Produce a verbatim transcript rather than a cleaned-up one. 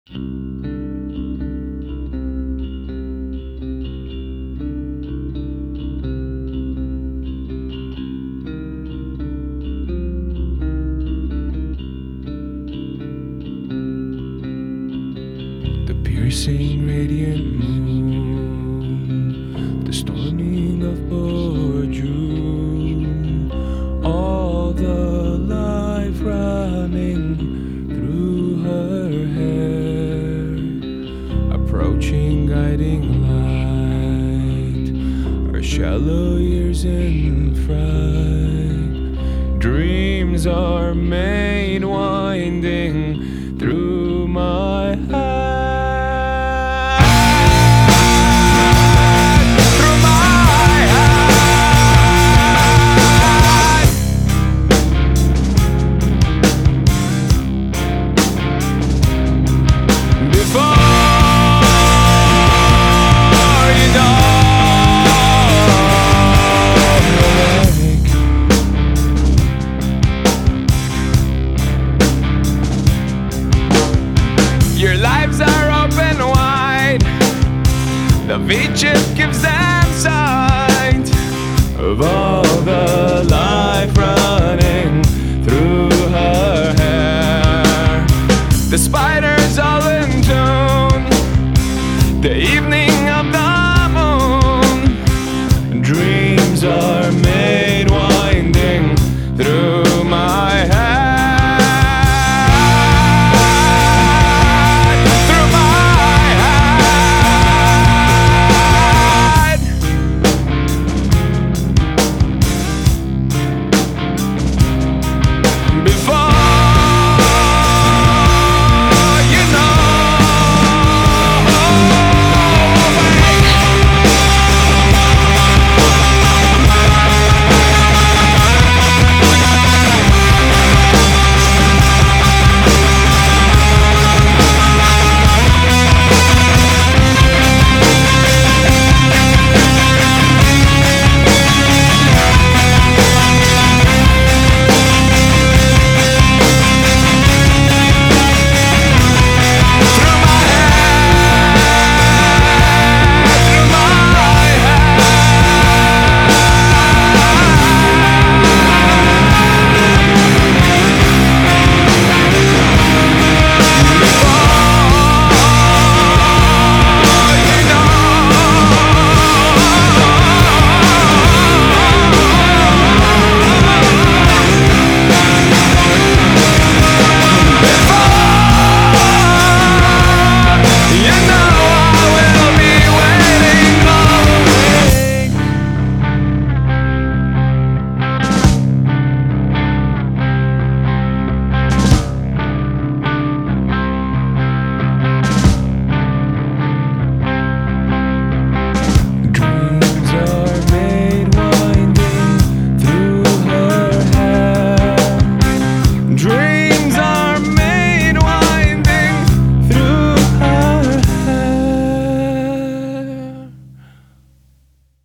The piercing radiant moon, the storming of poor June, all the life running through her hair, approaching guiding light, our shallow years in fright, dreams are made winding through my heart. Your lives are open wide. The V-chip gives them sight of all the life running through her hair. The spiders all in tune, the evening of the moon. Dreams are made winding through my head. Dream